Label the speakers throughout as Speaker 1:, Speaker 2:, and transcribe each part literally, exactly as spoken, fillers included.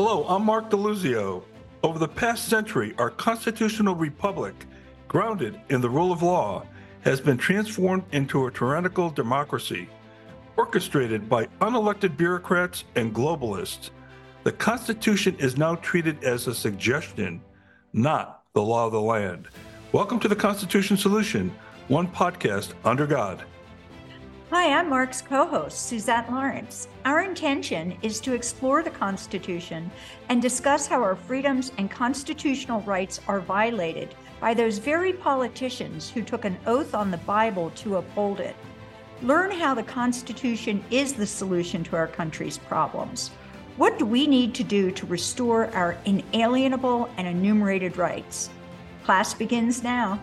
Speaker 1: Hello, I'm Mark DeLuzio. Over the past century, our constitutional republic, grounded in the rule of law, has been transformed into a tyrannical democracy, orchestrated by unelected bureaucrats and globalists. The Constitution is now treated as a suggestion, not the law of the land. Welcome to the Constitution Solution, one podcast under God.
Speaker 2: Hi, I'm Mark's co-host, Suzette Lawrence. Our intention is to explore the Constitution and discuss how our freedoms and constitutional rights are violated by those very politicians who took an oath on the Bible to uphold it. Learn how the Constitution is the solution to our country's problems. What do we need to do to restore our inalienable and enumerated rights? Class begins now.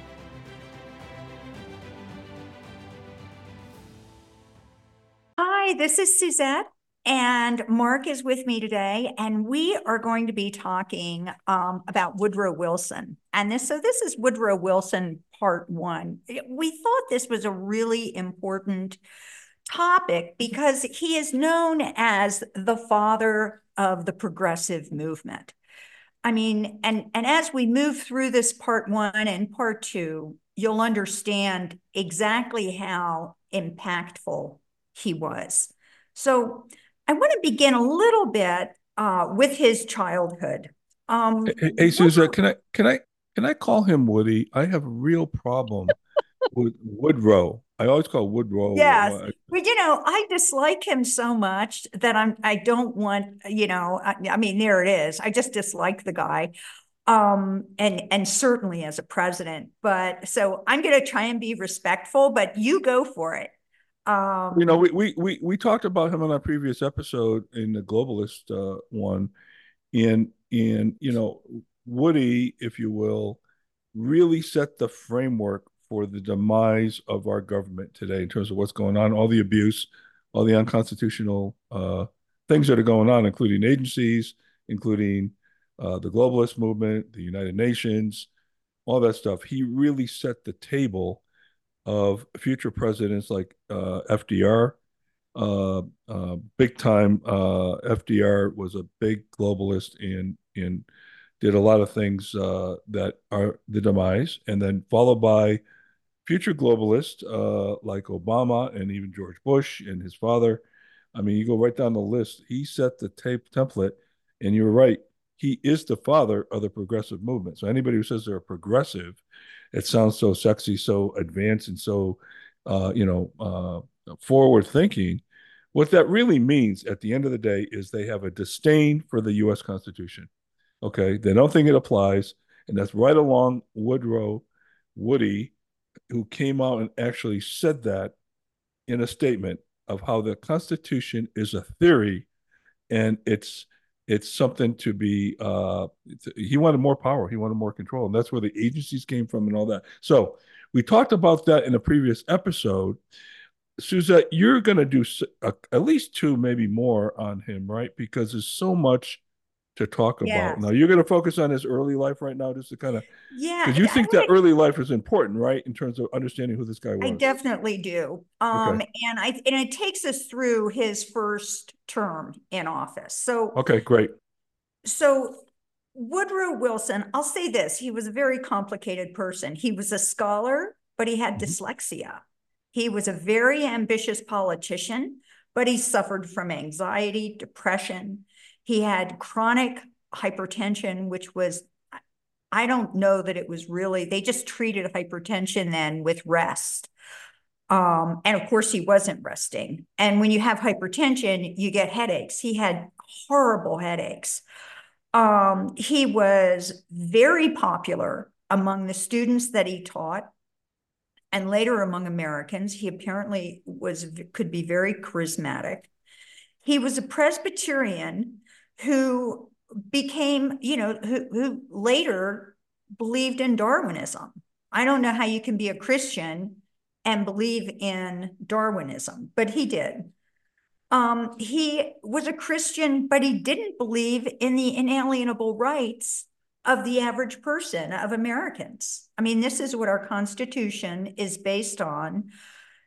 Speaker 2: Hi, this is Suzette, and Mark is with me today, and we are going to be talking um, about Woodrow Wilson. And this, so this is Woodrow Wilson part one. We thought this was a really important topic because he is known as the father of the progressive movement. I mean, and, and as we move through this part one and part two, you'll understand exactly how impactful he was. So I want to begin a little bit uh, with his childhood. Um,
Speaker 1: hey, hey Suzette, can I can I can I call him Woody? I have a real problem with Woodrow. I always call Woodrow.
Speaker 2: Yes, but you know, I dislike him so much that I'm. I don't want. You know, I, I mean, there it is. I just dislike the guy, um, and and certainly as a president. But so I'm going to try and be respectful. But you go for it.
Speaker 1: Um, you know, we, we we we talked about him on our previous episode in the globalist uh, one, and and you know, Woody, if you will, really set the framework for the demise of our government today in terms of what's going on, all the abuse, all the unconstitutional uh, things that are going on, including agencies, including uh, the globalist movement, the United Nations, all that stuff. He really set the table of future presidents like uh, F D R, uh, uh, big time. Uh, F D R was a big globalist and and did a lot of things uh, that are the demise, and then followed by future globalists uh, like Obama and even George Bush and his father. I mean, you go right down the list. He set the tape template, and you're right. He is the father of the progressive movement. So anybody who says they're a progressive, it sounds so sexy, so advanced, and so uh, you know uh, forward thinking. What that really means at the end of the day is they have a disdain for the U S Constitution. Okay, they don't think it applies, and that's right along Woodrow, Woody, who came out and actually said that in a statement of how the Constitution is a theory, and it's it's something to be uh he wanted more power, he wanted more control, and that's where the agencies came from and all that. So we talked about that in a previous episode. Suzette, you're going to do a, at least two, maybe more on him, right? Because there's so much to talk about. Yes. Now you're going to focus on his early life right now, just to kind of,
Speaker 2: yeah,
Speaker 1: because you think that early life is important, right, in terms of understanding who this guy was.
Speaker 2: I definitely do. Um, okay. and I and it takes us through his first term in office. So
Speaker 1: okay, great.
Speaker 2: So Woodrow Wilson, I'll say this: he was a very complicated person. He was a scholar, but he had mm-hmm. dyslexia. He was a very ambitious politician, but he suffered from anxiety, depression. He had chronic hypertension, which was, I don't know that it was really, they just treated hypertension then with rest. Um, and of course, he wasn't resting. And when you have hypertension, you get headaches. He had horrible headaches. Um, he was very popular among the students that he taught, and later among Americans. He apparently was could be very charismatic. He was a Presbyterian who became, you know, who, who later believed in Darwinism. I don't know how you can be a Christian and believe in Darwinism, but he did. Um, he was a Christian, but he didn't believe in the inalienable rights of the average person, of Americans. I mean, this is what our Constitution is based on.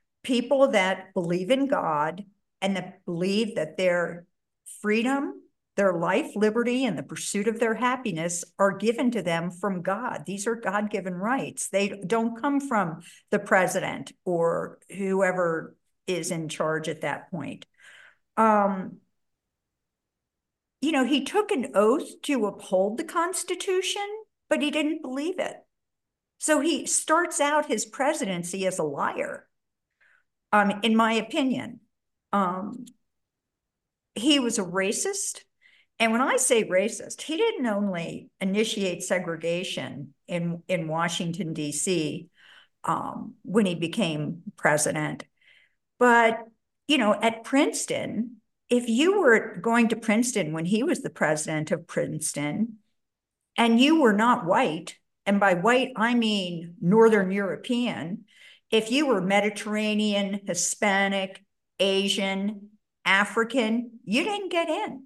Speaker 2: People that believe in God and that believe that their freedom Their life, liberty, and the pursuit of their happiness are given to them from God. These are God-given rights. They don't come from the president or whoever is in charge at that point. Um, you know, he took an oath to uphold the Constitution, but he didn't believe it. So he starts out his presidency as a liar, um, in my opinion. Um, he was a racist. And when I say racist, he didn't only initiate segregation in, in Washington, D C, um, when he became president, but, you know, at Princeton, if you were going to Princeton when he was the president of Princeton, and you were not white, and by white, I mean Northern European, if you were Mediterranean, Hispanic, Asian, African, you didn't get in.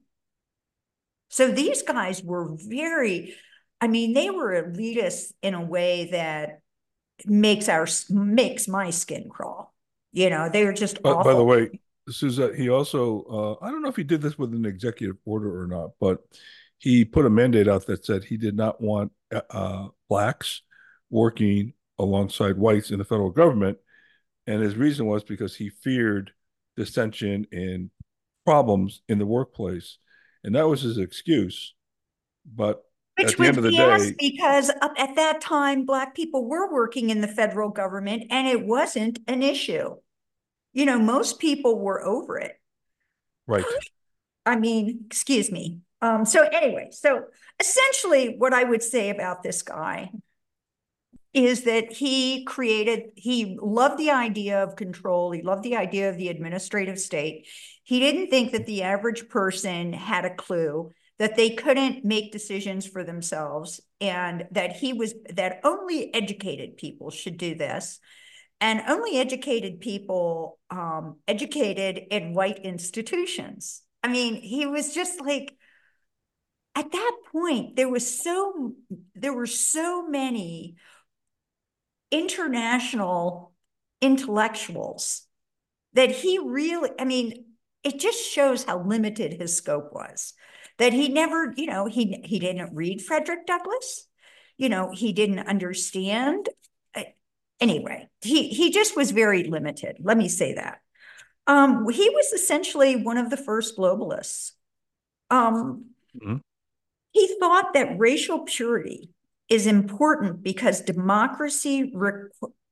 Speaker 2: So these guys were very, I mean, they were elitists in a way that makes our makes my skin crawl. You know, they were just
Speaker 1: But
Speaker 2: awful.
Speaker 1: by the way, Suzette, he also, uh, I don't know if he did this with an executive order or not, but he put a mandate out that said he did not want uh, blacks working alongside whites in the federal government. And his reason was because he feared dissension and problems in the workplace. And that was his excuse. But
Speaker 2: Which
Speaker 1: at the
Speaker 2: was
Speaker 1: end of the
Speaker 2: B S
Speaker 1: day,
Speaker 2: because at that time, Black people were working in the federal government and it wasn't an issue. You know, most people were over it.
Speaker 1: right.
Speaker 2: I mean, excuse me. Um, so anyway, so essentially what I would say about this guy is that he created, he loved the idea of control. He loved the idea of the administrative state. He didn't think that the average person had a clue, that they couldn't make decisions for themselves, and that he was, that only educated people should do this. And only educated people, um, educated in white institutions. I mean, he was just like, at that point, there was so, there were so many international intellectuals that he really, I mean, it just shows how limited his scope was. That he never, you know, he he didn't read Frederick Douglass, you know, he didn't understand. Anyway, he he just was very limited. Let me say that. Um, he was essentially one of the first globalists. Um, mm-hmm. He thought that racial purity is important because democracy re-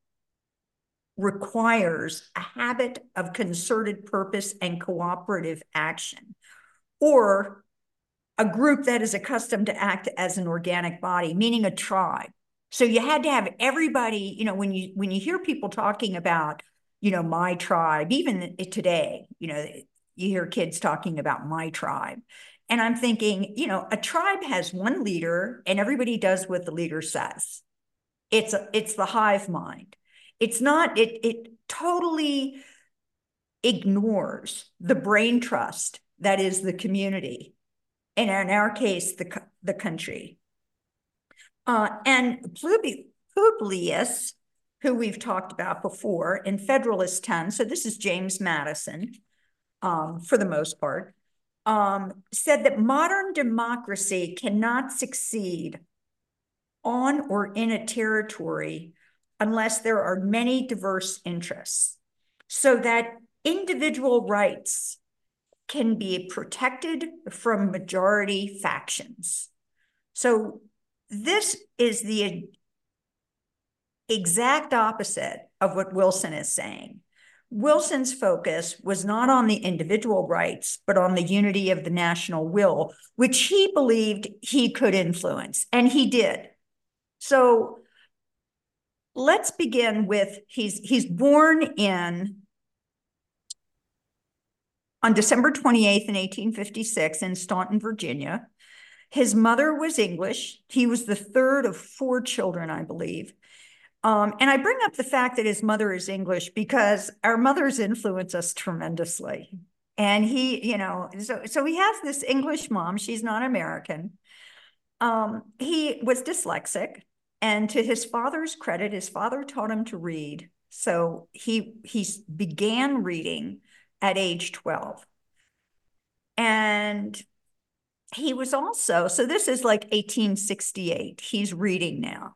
Speaker 2: requires a habit of concerted purpose and cooperative action, or a group that is accustomed to act as an organic body, meaning a tribe. So you had to have everybody, you know, when you when you hear people talking about, you know, my tribe, even today, you know, you hear kids talking about my tribe. And I'm thinking, you know, a tribe has one leader and everybody does what the leader says. It's a, it's the hive mind. It's not, it, it totally ignores the brain trust that is the community. And in our case, the, the country. Uh, and Publius, who we've talked about before in Federalist ten, so this is James Madison, um, for the most part, um, said that modern democracy cannot succeed on or in a territory unless there are many diverse interests, so that individual rights can be protected from majority factions. So this is the exact opposite of what Wilson is saying. Wilson's focus was not on the individual rights, but on the unity of the national will, which he believed he could influence, and he did. So let's begin with, he's, he's born in on December twenty-eighth in eighteen fifty-six in Staunton, Virginia. His mother was English. He was the third of four children, I believe. Um, and I bring up the fact that his mother is English because our mothers influence us tremendously. And he, you know, so, so he has this English mom. She's not American. Um, he was dyslexic. And to his father's credit, his father taught him to read. So he, he began reading at age twelve. And he was also, so this is like eighteen sixty-eight. He's reading now.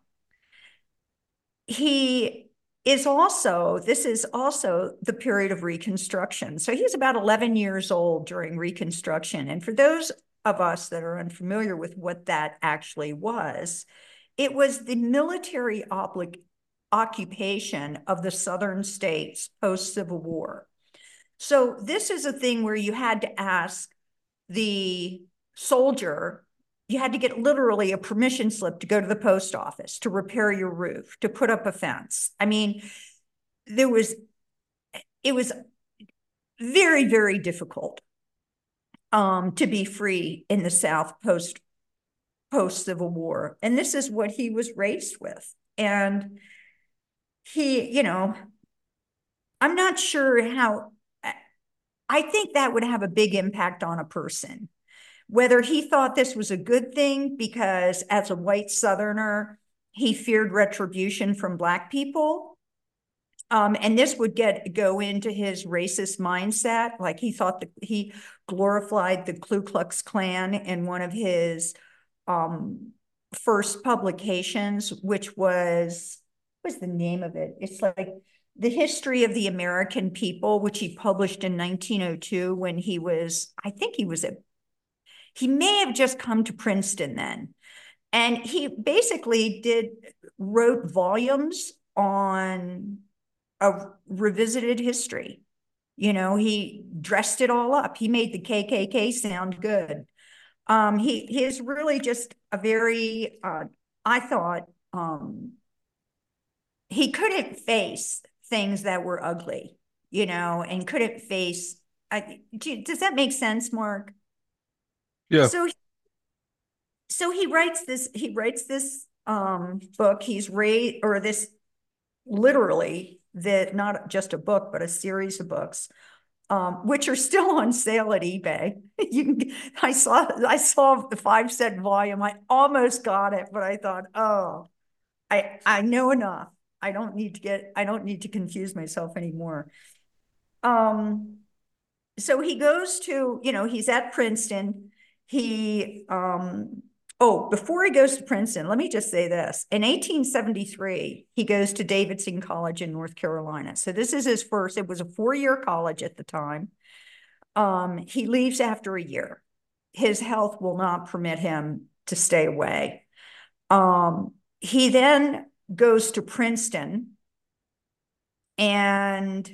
Speaker 2: He is also, this is also the period of Reconstruction. So he's about eleven years old during Reconstruction. And for those of us that are unfamiliar with what that actually was, it was the military oblig- occupation of the southern states post-Civil War. So this is a thing where you had to ask the soldier, you had to get literally a permission slip to go to the post office, to repair your roof, to put up a fence. I mean, there was, it was very, very difficult um, to be free in the South post, post-Civil War. And this is what he was raised with. And he, you know, I'm not sure how, I think that would have a big impact on a person. Whether he thought this was a good thing because as a white Southerner, he feared retribution from Black people. Um, and this would get go into his racist mindset. Like he thought that he glorified the Ku Klux Klan in one of his um, first publications, which was, what was the name of it? It's like The History of the American People, which he published in nineteen oh two when he was, I think he was at, he may have just come to Princeton then. And he basically did, wrote volumes on a revisited history. You know, he dressed it all up. He made the K K K sound good. Um, he, he is really just a very, uh, I thought, um, he couldn't face things that were ugly, you know, and couldn't face, I, do, does that make sense, Mark?
Speaker 1: Yeah.
Speaker 2: So, so he writes this, he writes this um, book, he's raised, or this literally, that not just a book, but a series of books, um, which are still on sale at eBay. You can, I saw, I saw the five cent volume. I almost got it, but I thought, oh, I, I know enough. I don't need to get, I don't need to confuse myself anymore. Um, so he goes to, you know, he's at Princeton. He, um, oh, before he goes to Princeton, let me just say this. In eighteen seventy-three, he goes to Davidson College in North Carolina. So this is his first, it was a four-year college at the time. Um, he leaves after a year. His health will not permit him to stay away. Um, he then goes to Princeton and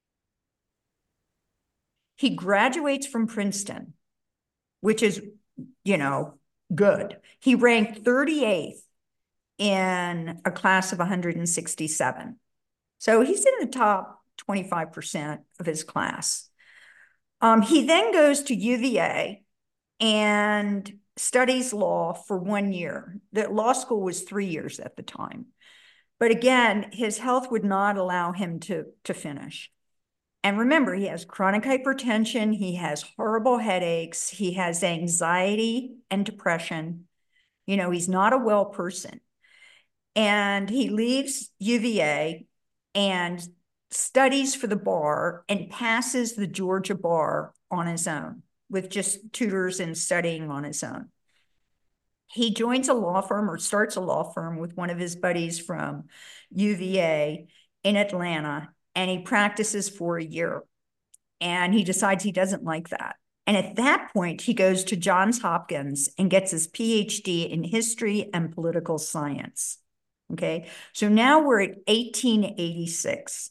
Speaker 2: he graduates from Princeton, which is, you know, good. He ranked thirty-eighth in a class of one hundred sixty-seven. So he's in the top twenty-five percent of his class. Um, he then goes to U V A and studies law for one year. The law school was three years at the time. But again, his health would not allow him to, to finish. And remember, he has chronic hypertension, he has horrible headaches, he has anxiety and depression. You know, he's not a well person. And he leaves U V A and studies for the bar and passes the Georgia bar on his own with just tutors and studying on his own. He joins a law firm or starts a law firm with one of his buddies from U V A in Atlanta, and he practices for a year. And he decides he doesn't like that. And at that point, he goes to Johns Hopkins and gets his P H D in history and political science. Okay, so now we're at eighteen eighty-six.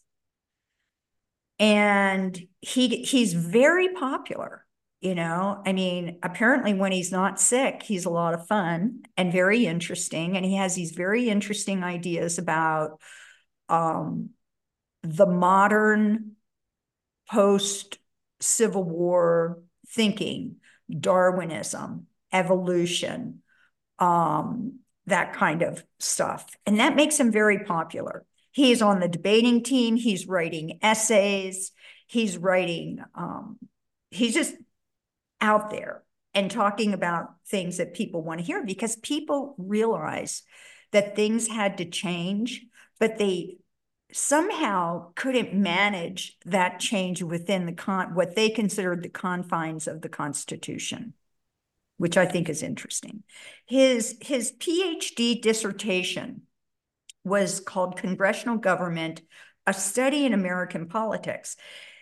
Speaker 2: And he he's very popular, you know. I mean, apparently when he's not sick, he's a lot of fun and very interesting. And he has these very interesting ideas about um, the modern post-Civil War thinking, Darwinism, evolution, um, that kind of stuff. And that makes him very popular. He's on the debating team. He's writing essays. He's writing, um, he's just out there and talking about things that people want to hear, because people realize that things had to change, but they somehow couldn't manage that change within the con what they considered the confines of the Constitution. which I think is interesting. His, his PhD dissertation was called Congressional Government, a Study in American Politics,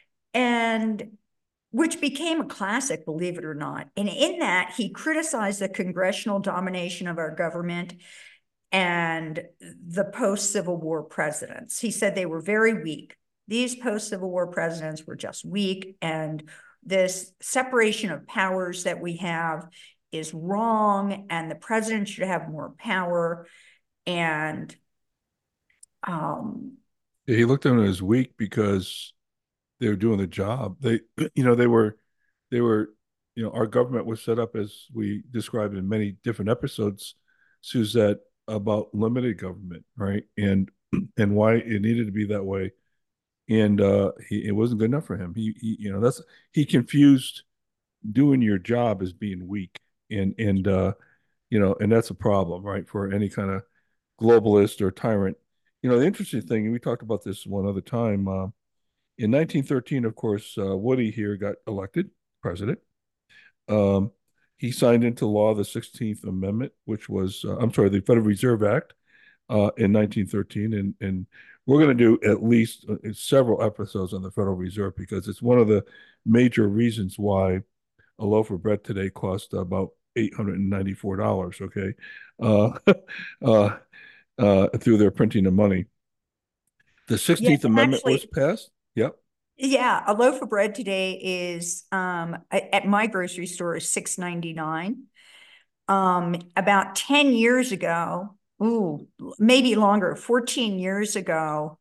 Speaker 2: and which became a classic, believe it or not. And in that, he criticized the congressional domination of our government and the post-Civil War presidents. He said they were very weak. These post-Civil War presidents were just weak, and this separation of powers that we have is wrong, and the president should have more power. And um,
Speaker 1: he looked at them as weak because they were doing the job. They, you know, they were, they were, you know, our government was set up as we described in many different episodes, Suzette, about limited government, right? And and why it needed to be that way. And uh, he, it wasn't good enough for him. He, he, you know, that's he confused doing your job as being weak, and and uh, you know, and that's a problem, right, for any kind of globalist or tyrant. You know, the interesting thing, and we talked about this one other time. Uh, in nineteen thirteen, of course, uh, Woody here got elected president. Um, he signed into law the sixteenth Amendment, which was, uh, I'm sorry, the Federal Reserve Act uh, in nineteen thirteen. And, and we're going to do at least uh, several episodes on the Federal Reserve because it's one of the major reasons why a loaf of bread today costs about eight hundred ninety-four dollars, okay, uh, uh, uh, through their printing of money. The
Speaker 2: yeah,
Speaker 1: sixteenth Amendment
Speaker 2: actually,
Speaker 1: was passed. Yep.
Speaker 2: yeah, a loaf of bread today is um, at my grocery store is six ninety-nine. Um, about ten years ago, ooh, maybe longer, fourteen years ago,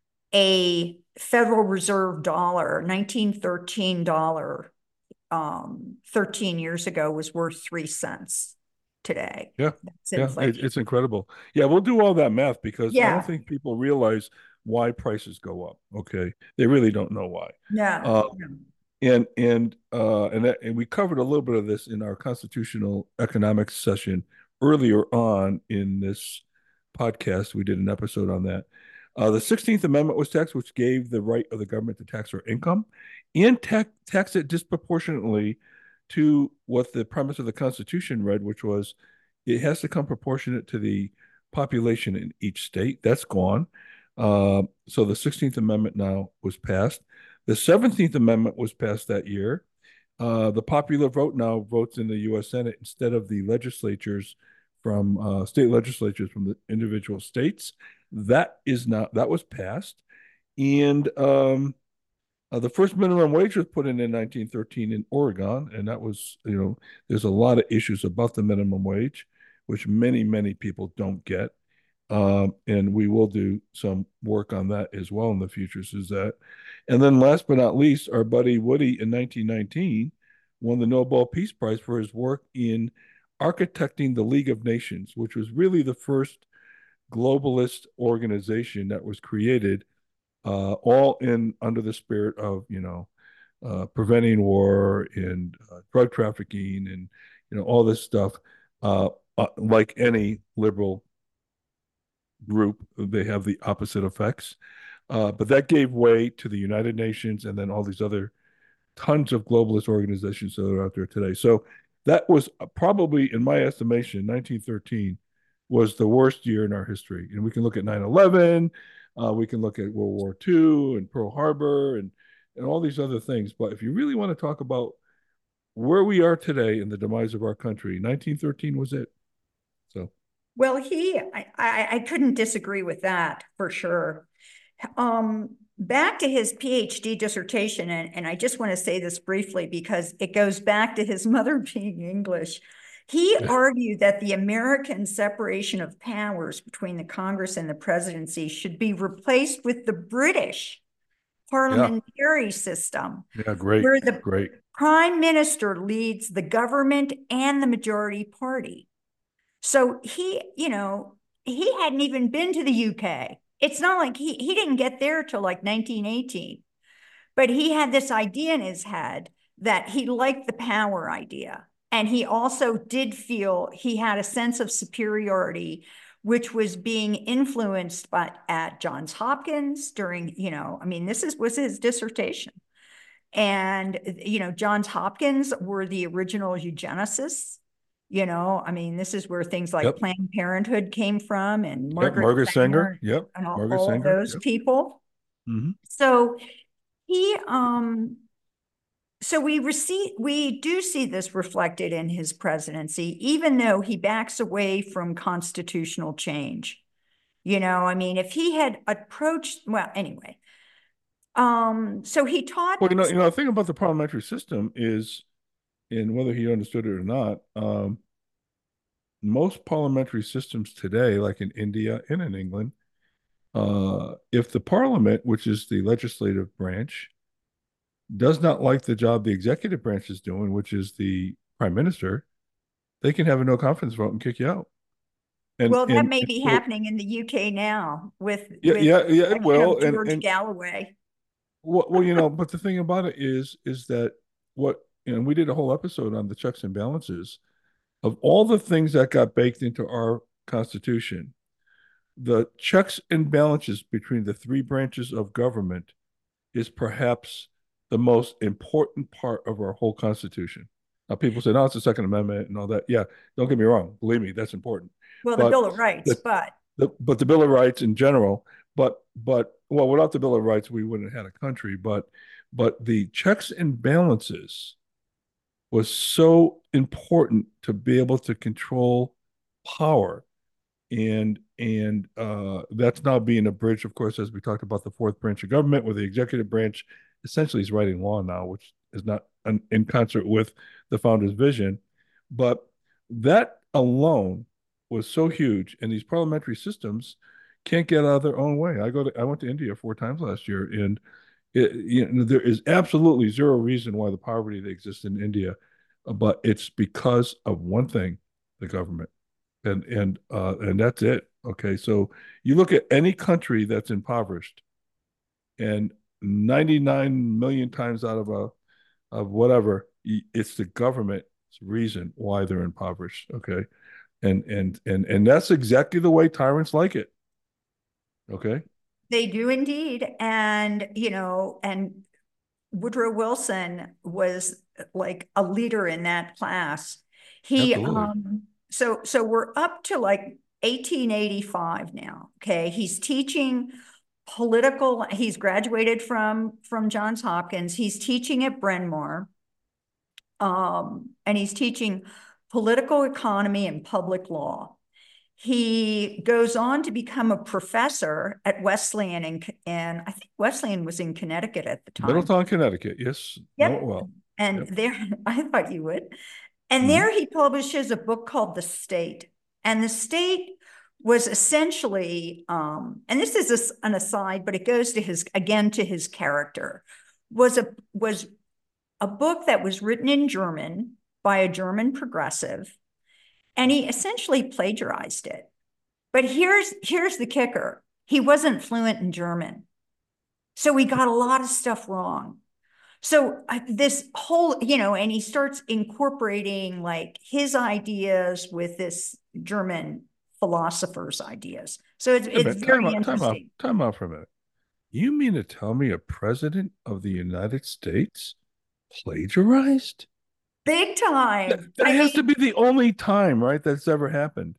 Speaker 2: a Federal Reserve dollar, nineteen thirteen dollar, um, thirteen years ago was worth three cents today.
Speaker 1: Yeah.
Speaker 2: That's
Speaker 1: Yeah. It,
Speaker 2: inflation.
Speaker 1: it's incredible. Yeah. We'll do all that math because I don't
Speaker 2: Yeah,
Speaker 1: think people realize why prices go up. Okay. They really don't know why.
Speaker 2: yeah.
Speaker 1: Uh, and, and, uh, and, that, and we covered a little bit of this in our constitutional economics session earlier on in this podcast. We did an episode on that. Uh, the sixteenth Amendment was taxed, which gave the right of the government to tax our income and tax, tax it disproportionately to what the premise of the Constitution read, which was it has to come proportionate to the population in each state. That's gone. Uh, so the sixteenth Amendment now was passed. The seventeenth Amendment was passed that year. Uh, the popular vote now votes in the U S Senate instead of the legislatures from uh, state legislatures from the individual states. That is not that was passed, and um, uh, the first minimum wage was put in in nineteen thirteen in Oregon, and that was, you know, there's a lot of issues about the minimum wage, which many, many people don't get. Um, and we will do some work on that as well in the future, Suzette. And then last but not least, our buddy Woody in nineteen nineteen won the Nobel Peace Prize for his work in architecting the League of Nations, which was really the first globalist organization that was created uh, all in under the spirit of, you know, uh, preventing war and uh, drug trafficking and, you know, all this stuff. Uh, uh, like any liberal group, they have the opposite effects. Uh, but that gave way to the United Nations and then all these other tons of globalist organizations that are out there today. So that was probably, in my estimation, nineteen thirteen was the worst year in our history. And we can look at nine eleven, uh, we can look at World War Two and Pearl Harbor and, and all these other things. But if you really want to talk about where we are today in the demise of our country, nineteen thirteen was it. So,
Speaker 2: well, he, I, I, I couldn't disagree with that for sure. Um, back to his PhD dissertation, and, and I just want to say this briefly because it goes back to his mother being English. He
Speaker 1: yeah.
Speaker 2: argued that the American separation of powers between the Congress and the presidency should be replaced with the British parliamentary yeah. system.
Speaker 1: Yeah, great.
Speaker 2: Where the
Speaker 1: great.
Speaker 2: prime minister leads the government and the majority party. So he, you know, he hadn't even been to the U K. It's not like he, he didn't get there till like nineteen eighteen, but he had this idea in his head that he liked the power idea. And he also did feel he had a sense of superiority, which was being influenced by at Johns Hopkins during, you know, I mean, this is was his dissertation. And, you know, Johns Hopkins were the original eugenicists. You know, I mean, this is where things like
Speaker 1: Yep.
Speaker 2: Planned Parenthood came from, and
Speaker 1: Yep.
Speaker 2: Margaret
Speaker 1: Margaret Sanger.
Speaker 2: Sanger
Speaker 1: Yep.
Speaker 2: and all,
Speaker 1: Margaret
Speaker 2: all of
Speaker 1: Sanger.
Speaker 2: those
Speaker 1: Yep.
Speaker 2: people.
Speaker 1: Mm-hmm.
Speaker 2: So he, um, so we receive, we do see this reflected in his presidency, even though he backs away from constitutional change. You know, I mean, if he had approached, well, anyway, um, so he taught.
Speaker 1: Well, you know, you know, the thing about the parliamentary system is, and whether he understood it or not, um, most parliamentary systems today, like in India and in England, uh, if the parliament, which is the legislative branch, does not like the job the executive branch is doing, which is the prime minister, they can have a no confidence vote and kick you out. And
Speaker 2: Well, that
Speaker 1: and,
Speaker 2: may
Speaker 1: and
Speaker 2: be
Speaker 1: so
Speaker 2: happening in the U K now with
Speaker 1: yeah,
Speaker 2: with
Speaker 1: yeah, yeah,
Speaker 2: the
Speaker 1: it
Speaker 2: election of
Speaker 1: will. And
Speaker 2: George
Speaker 1: and
Speaker 2: Galloway.
Speaker 1: well, well, you know, but the thing about it is, is that what, you know, we did a whole episode on the checks and balances of all the things that got baked into our Constitution. The checks and balances between the three branches of government is perhaps the most important part of our whole Constitution. Now, people say, no, it's the Second Amendment and all that. Yeah, don't get me wrong. Believe me, that's important.
Speaker 2: Well, the
Speaker 1: But
Speaker 2: Bill of Rights,
Speaker 1: the,
Speaker 2: but
Speaker 1: the but the Bill of Rights in general, but but well, without the Bill of Rights, we wouldn't have had a country. But but the checks and balances was so important to be able to control power, and and uh, that's now being abridged, of course, as we talked about the fourth branch of government, where the executive branch essentially is writing law now, which is not an, in concert with the founder's vision. But that alone was so huge, and these parliamentary systems can't get out of their own way. I go to I went to India four times last year, and it, you know, there is absolutely zero reason why the poverty that exists in India, but it's because of one thing: the government, and and uh, and that's it. Okay, so you look at any country that's impoverished, and ninety-nine million times out of a of whatever, it's the government's reason why they're impoverished. Okay, and and and and that's exactly the way tyrants like it. Okay.
Speaker 2: they do indeed. And, you know, and Woodrow Wilson was like a leader in that class. He,
Speaker 1: Absolutely.
Speaker 2: um, so, so we're up to like eighteen eighty-five now. Okay. He's teaching political, he's graduated from, from Johns Hopkins. He's teaching at Bryn Mawr. Um, and he's teaching political economy and public law. He goes on to become a professor at Wesleyan, and, and I think Wesleyan was in Connecticut at the time.
Speaker 1: Middletown, Connecticut. Yes. Know it
Speaker 2: Yep.
Speaker 1: well.
Speaker 2: And
Speaker 1: Yep.
Speaker 2: there, I thought you would. And
Speaker 1: Mm-hmm.
Speaker 2: there he publishes a book called The State. And The State was essentially, um, and this is a, an aside, but it goes to his, again, to his character, was a, was a book that was written in German by a German progressive. And he essentially plagiarized it. But here's, here's the kicker. He wasn't fluent in German. So he got a lot of stuff wrong. So uh, this whole, you know, and he starts incorporating like his ideas with this German philosopher's ideas. So it's,
Speaker 1: Wait a
Speaker 2: it's
Speaker 1: minute. Time
Speaker 2: very
Speaker 1: out. Time out.
Speaker 2: interesting.
Speaker 1: Time out for a minute. You mean to tell me a president of the United States plagiarized?
Speaker 2: Big
Speaker 1: That,
Speaker 2: time.
Speaker 1: that
Speaker 2: I
Speaker 1: has to
Speaker 2: mean,
Speaker 1: be the only time, right, that's ever happened.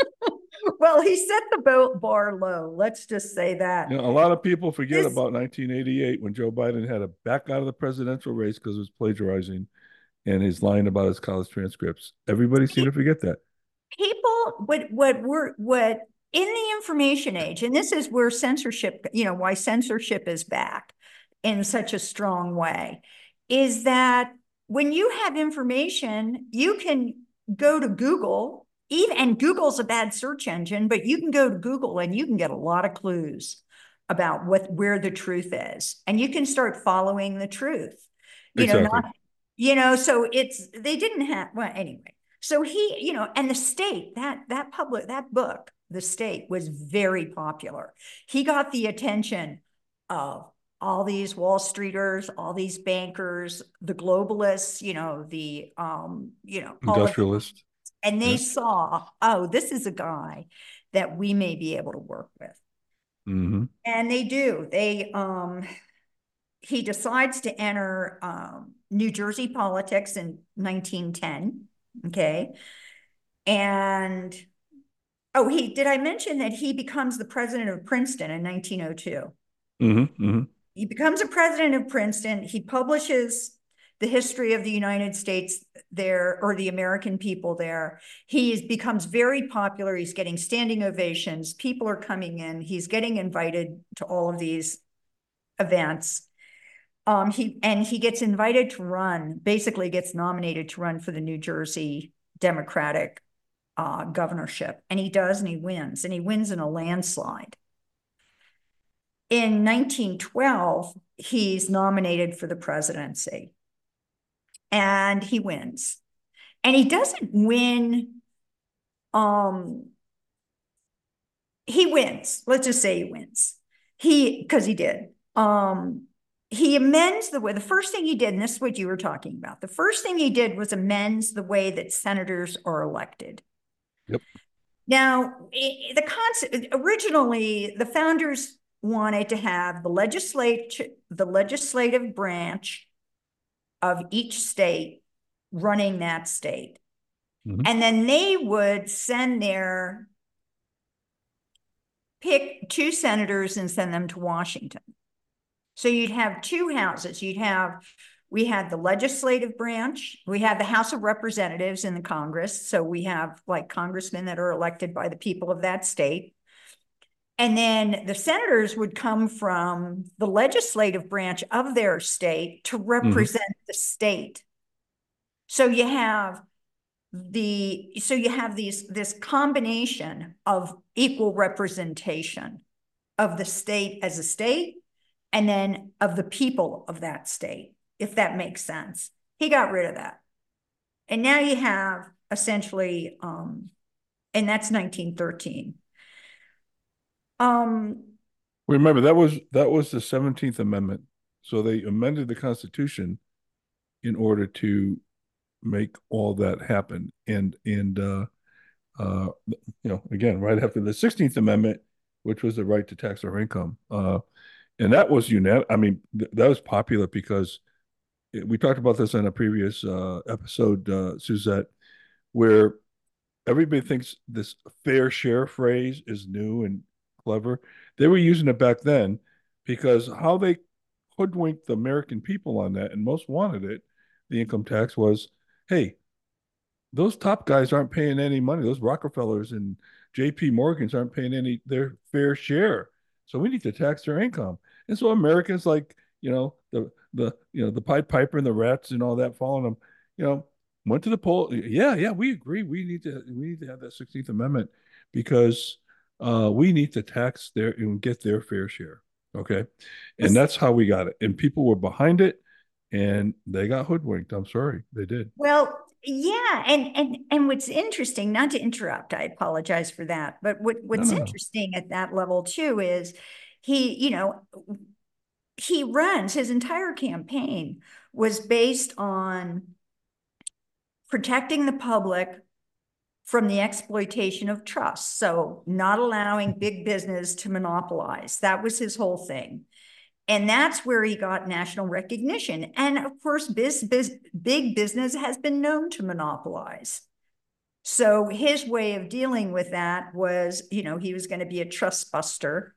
Speaker 2: well, he set the bar low. Let's just say that.
Speaker 1: You know, a lot of people forget
Speaker 2: This
Speaker 1: about nineteen eighty-eight when Joe Biden had to back out of the presidential race because he was plagiarizing and he's lying about his college transcripts. Everybody seemed to forget that.
Speaker 2: people, what, what we're, what in the information age, and this is where censorship, you know, why censorship is back in such a strong way, is that when you have information, you can go to Google, even, and Google's a bad search engine, but you can go to Google and you can get a lot of clues about what, where the truth is. And you can start following the truth, you know,
Speaker 1: Exactly.
Speaker 2: not, you know, so it's, they didn't have, well, anyway. So he, you know, and The State, that, that public, that book, The State, was very popular. He got the attention of all these Wall Streeters, all these bankers, the globalists, you know, the, um, you know, all of them.
Speaker 1: Industrialist.
Speaker 2: And they
Speaker 1: Yeah.
Speaker 2: saw, oh, this is a guy that we may be able to work with.
Speaker 1: Mm-hmm.
Speaker 2: And they do. They, um, he decides to enter um, New Jersey politics in nineteen ten. Okay. And, oh, he, did I mention that he becomes the president of Princeton in nineteen oh two?
Speaker 1: Mm-hmm, mm-hmm.
Speaker 2: He becomes a president of Princeton. He publishes the history of the United States there, or the American people there. He becomes very popular. He's getting standing ovations. People are coming in. He's getting invited to all of these events. Um, he and he gets invited to run, basically gets nominated to run for the New Jersey Democratic uh, governorship. And he does, and he wins, and he wins in a landslide. In nineteen twelve, he's nominated for the presidency and he wins. And he doesn't win, um, he wins. Let's just say he wins. He, because he did. Um, he amends the way, the first thing he did, and this is what you were talking about, the first thing he did was amends the way that senators are elected.
Speaker 1: Yep.
Speaker 2: Now, the concept, originally, the founders wanted to have the legislature, the legislative branch of each state running that state. Mm-hmm. And then they would send their, pick two senators and send them to Washington. So you'd have two houses. You'd have, we had the legislative branch, we had the House of Representatives in the Congress. So we have like congressmen that are elected by the people of that state. And then the senators would come from the legislative branch of their state to represent mm-hmm. the state. So you have the, so you have these, this combination of equal representation of the state as a state, and then of the people of that state, if that makes sense. He got rid of that. And now you have essentially, um, and that's nineteen thirteen. Um,
Speaker 1: Remember, that was that was the seventeenth Amendment. So they amended the Constitution in order to make all that happen. And and uh, uh, you know, again, right after the sixteenth Amendment, which was the right to tax our income, uh, and that was unanimous. I mean, th- that was popular because it, we talked about this in a previous uh, episode, uh, Suzette, where everybody thinks this fair share phrase is new and clever. They were using it back then because how they hoodwinked the American people on that, and most wanted it, the income tax was, hey, those top guys aren't paying any money. Those Rockefellers and J P Morgans aren't paying any their fair share. So we need to tax their income. And so Americans, like, you know, the the you know the Pied Piper and the rats and all that following them, you know, went to the poll. Yeah, yeah, we agree. We need to we need to have that sixteenth Amendment because uh, we need to tax their and get their fair share. Okay, and that's how we got it. And people were behind it, and they got hoodwinked. I'm sorry, they did.
Speaker 2: Well, yeah, and and and what's interesting, not to interrupt, I apologize for that, but what what's no, no, interesting no. at that level too is he, you know, he runs, his entire campaign was based on protecting the public from the exploitation of trust. So not allowing big business to monopolize. That was his whole thing. And that's where he got national recognition. And of course, biz, biz, big business has been known to monopolize. So his way of dealing with that was, you know, he was going to be a trust buster.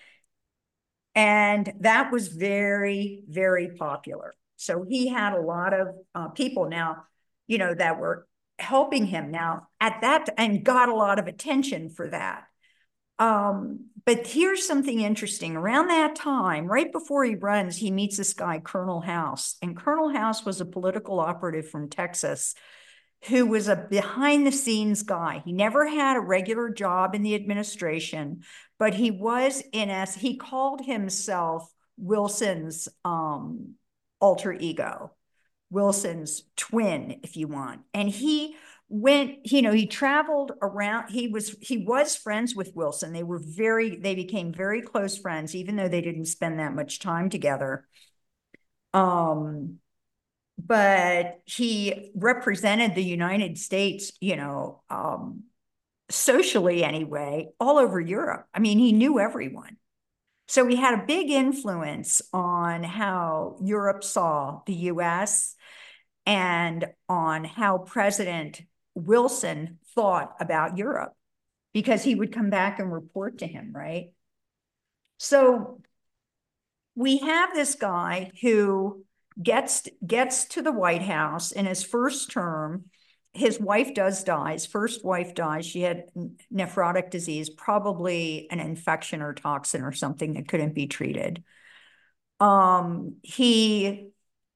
Speaker 2: And that was very, very popular. So he had a lot of uh, people now, you know, that were helping him now at that, and got a lot of attention for that. Um, but here's something interesting. Around that time, right before he runs, he meets this guy, Colonel House. And Colonel House was a political operative from Texas who was a behind the scenes guy. He never had a regular job in the administration, but he was in as he called himself Wilson's um, alter ego, Wilson's twin, if you want. And he went, you know, he traveled around, he was, he was friends with Wilson. They were very, they became very close friends, even though they didn't spend that much time together. Um, but he represented the United States, you know, um, socially anyway, all over Europe. I mean, he knew everyone. So he had a big influence on how Europe saw the U S and on how President Wilson thought about Europe, because he would come back and report to him, right? So we have this guy who gets gets to the White House in his first term. His wife does die. His first wife dies. She had nephrotic disease, probably an infection or toxin or something that couldn't be treated. Um, he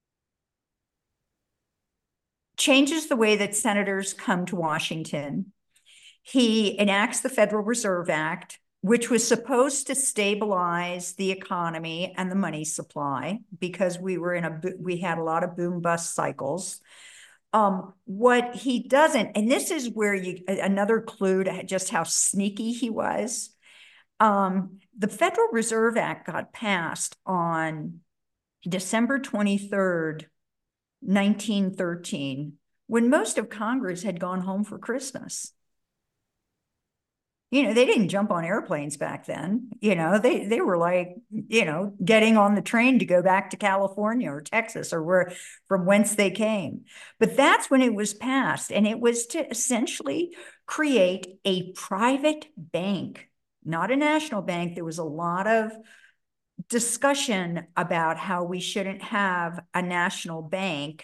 Speaker 2: changes the way that senators come to Washington. He enacts the Federal Reserve Act, which was supposed to stabilize the economy and the money supply, because we were in a we had a lot of boom bust cycles. Um, what he doesn't, and this is where you another clue to just how sneaky he was. Um, the Federal Reserve Act got passed on December twenty-third, nineteen thirteen, when most of Congress had gone home for Christmas. You know, they didn't jump on airplanes back then. You know, they they were like, you know, getting on the train to go back to California or Texas or where from whence they came. But that's when it was passed. And it was to essentially create a private bank, not a national bank. There was a lot of discussion about how we shouldn't have a national bank.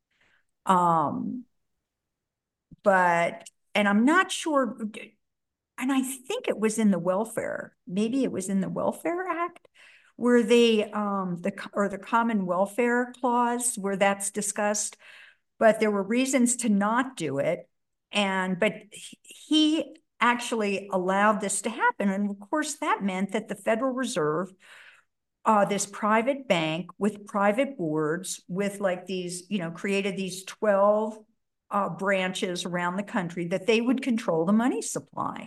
Speaker 2: Um, but, and I'm not sure, and I think it was in the welfare, maybe it was in the Welfare Act, where they, um, the, or the Common Welfare Clause, where that's discussed, but there were reasons to not do it. And, but he actually allowed this to happen. And of course, that meant that the Federal Reserve, uh, this private bank with private boards, with like these, you know, created these twelve uh, branches around the country, that they would control the money supply.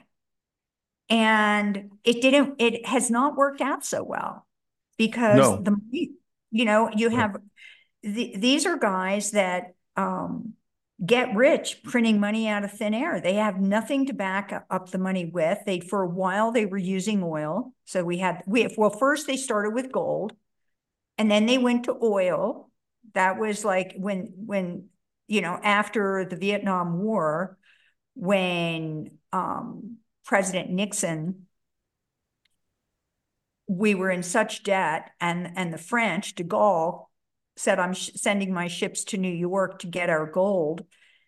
Speaker 2: And it didn't, it has not worked out so well, because
Speaker 1: No.
Speaker 2: the, you know, you
Speaker 1: No.
Speaker 2: have, the, these are guys that um, get rich printing money out of thin air. They have nothing to back up the money with. They, for a while, they were using oil. So we had, we, well, first they started with gold, and then they went to oil. That was like when, when, you know, after the Vietnam War, when um, President Nixon, we were in such debt, and, and the French, de Gaulle, said, I'm sending my ships to New York to get our gold.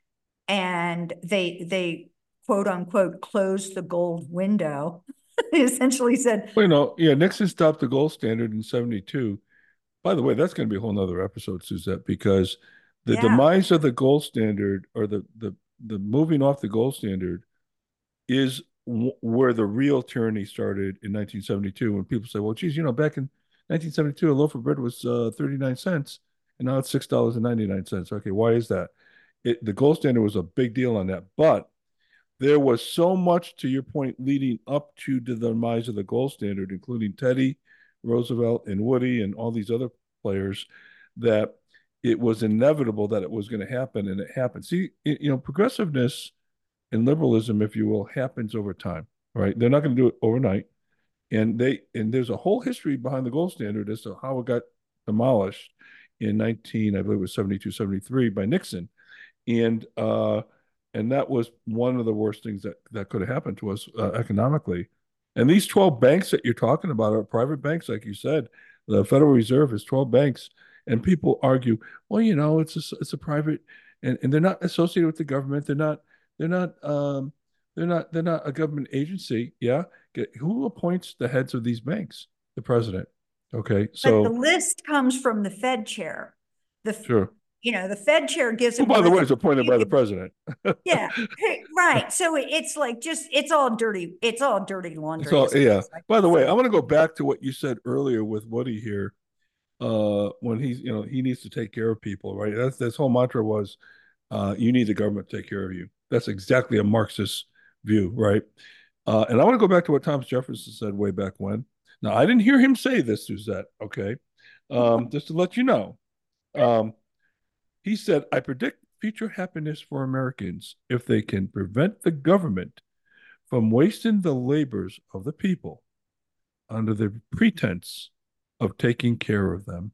Speaker 2: And they, they quote unquote, closed the gold window. They essentially said,
Speaker 1: well, you know, yeah, Nixon stopped the gold standard in seventy-two. By the way, that's going to be a whole nother episode, Suzette, because the
Speaker 2: yeah,
Speaker 1: demise of the gold standard, or the the the moving off the gold standard, is w- where the real tyranny started in nineteen seventy-two, when people say, well, geez, you know, back in nineteen seventy-two, a loaf of bread was uh, thirty-nine cents, and now it's six dollars and ninety-nine cents. Okay, why is that? It, the gold standard was a big deal on that. But there was so much, to your point, leading up to the demise of the gold standard, including Teddy Roosevelt and Woody and all these other players, that it was inevitable that it was going to happen, and it happened. See, you know, progressiveness and liberalism, if you will, happens over time, right? They're not going to do it overnight, and they and there's a whole history behind the gold standard as to how it got demolished in nineteen, I believe it was seventy-two, seventy-three by Nixon, and uh, and that was one of the worst things that that could have happened to us uh, economically. And these twelve banks that you're talking about are private banks, like you said. The Federal Reserve is twelve banks, and people argue, well, you know, it's a, it's a private, and, and they're not associated with the government. They're not they're not um, they're not they're not a government agency. Yeah, who appoints the heads of these banks? The president. Okay,
Speaker 2: but the
Speaker 1: so
Speaker 2: list comes from the Fed chair. The,
Speaker 1: sure.
Speaker 2: you know, the Fed chair gives
Speaker 1: Who,
Speaker 2: him
Speaker 1: by the way, is
Speaker 2: everything.
Speaker 1: appointed by the president.
Speaker 2: Yeah, right. So it's like, just, it's all dirty. It's all dirty laundry.
Speaker 1: So
Speaker 2: Is
Speaker 1: yeah.
Speaker 2: what
Speaker 1: By the way, I
Speaker 2: say.
Speaker 1: want to go back to what you said earlier with Woody here. Uh, when he's, you know, he needs to take care of people, right? That's this whole mantra was, uh, you need the government to take care of you. That's exactly a Marxist view, right? Uh, and I want to go back to what Thomas Jefferson said way back when. Now, I didn't hear him say this, Suzette. Okay, um, just to let you know, um, he said, "I predict future happiness for Americans if they can prevent the government from wasting the labors of the people under the pretense of taking care of them.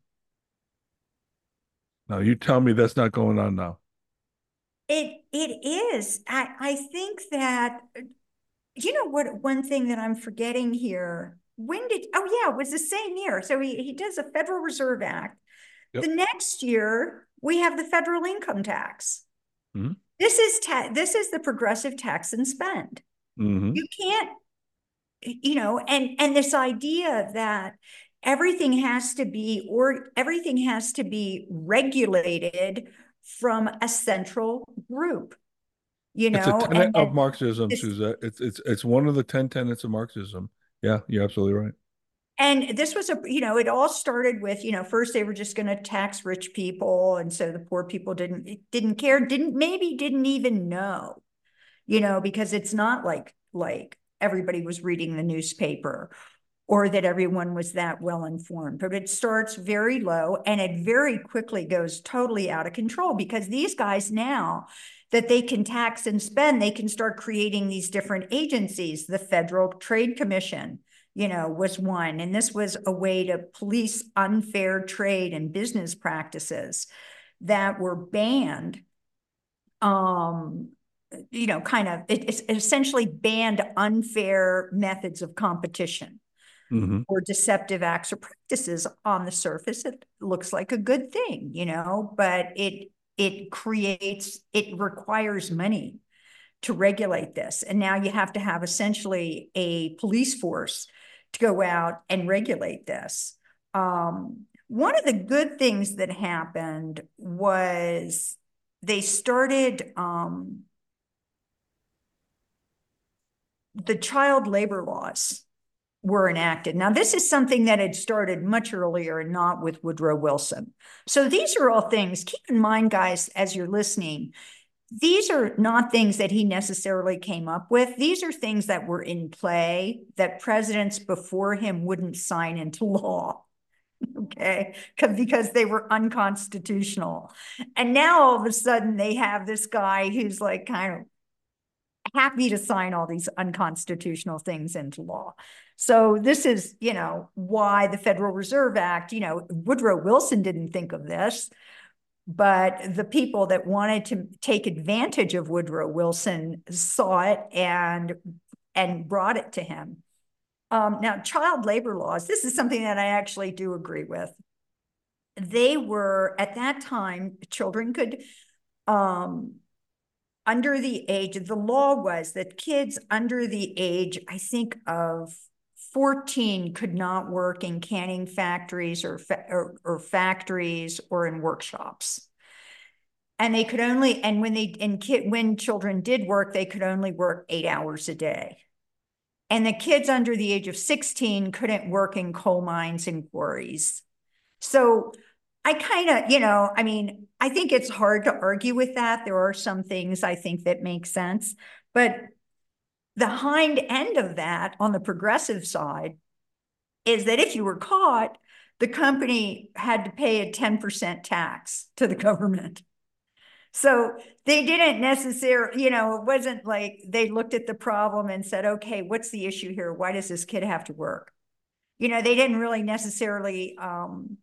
Speaker 1: Now, you tell me that's not going on now.
Speaker 2: It it is. I, I think that, you know what, one thing that I'm forgetting here. When did, oh yeah, it was the same year. So he, he does a Federal Reserve Act.
Speaker 1: Yep.
Speaker 2: The next year, we have the federal income tax.
Speaker 1: Mm-hmm.
Speaker 2: This is ta- this is the progressive tax and spend.
Speaker 1: Mm-hmm.
Speaker 2: You can't, you know, and and this idea that everything has to be, or everything has to be regulated from a central group, you
Speaker 1: It's a
Speaker 2: know,
Speaker 1: tenet
Speaker 2: and
Speaker 1: of
Speaker 2: that
Speaker 1: Marxism,
Speaker 2: this,
Speaker 1: Suzette. It's it's it's one of the ten tenets of Marxism. Yeah, you're absolutely right.
Speaker 2: and this was a, you know, it all started with, you know, first they were just going to tax rich people, and so the poor people didn't didn't care, didn't maybe didn't even know, you know, because it's not like like everybody was reading the newspaper, or that everyone was that well informed. But it starts very low, and it very quickly goes totally out of control, because these guys now that they can tax and spend, they can start creating these different agencies. The Federal Trade Commission, you know, was one, and this was a way to police unfair trade and business practices that were banned. Um, you know, kind of, it, it essentially banned unfair methods of competition,
Speaker 1: Mm-hmm.
Speaker 2: or deceptive acts or practices. On the surface, it looks like a good thing, you know, but it it creates, it requires money to regulate this. And now you have to have essentially a police force to go out and regulate this. Um, one of the good things that happened was they started um, the child labor laws were enacted. Now, this is something that had started much earlier and not with Woodrow Wilson. So these are all things, keep in mind, guys, as you're listening, these are not things that he necessarily came up with. These are things that were in play that presidents before him wouldn't sign into law. Okay, because they were unconstitutional. And now all of a sudden they have this guy who's like kind of happy to sign all these unconstitutional things into law. So this is, you know, why the Federal Reserve Act, you know, Woodrow Wilson didn't think of this, but the people that wanted to take advantage of Woodrow Wilson saw it and and brought it to him. Um, now, child labor laws, this is something that I actually do agree with. They were, at that time, children could, um, under the age, the law was that kids under the age, I think, of fourteen could not work in canning factories or, or, or factories or in workshops. And they could only, and when they, and kid, when children did work, they could only work eight hours a day. And the kids under the age of sixteen couldn't work in coal mines and quarries. So I kind of, you know, I mean, I think it's hard to argue with that. There are some things I think that make sense, but the hind end of that on the progressive side is that if you were caught, the company had to pay a ten percent tax to the government. So they didn't necessarily, you know, it wasn't like they looked at the problem and said, okay, what's the issue here? Why does this kid have to work? You know, they didn't really necessarily um,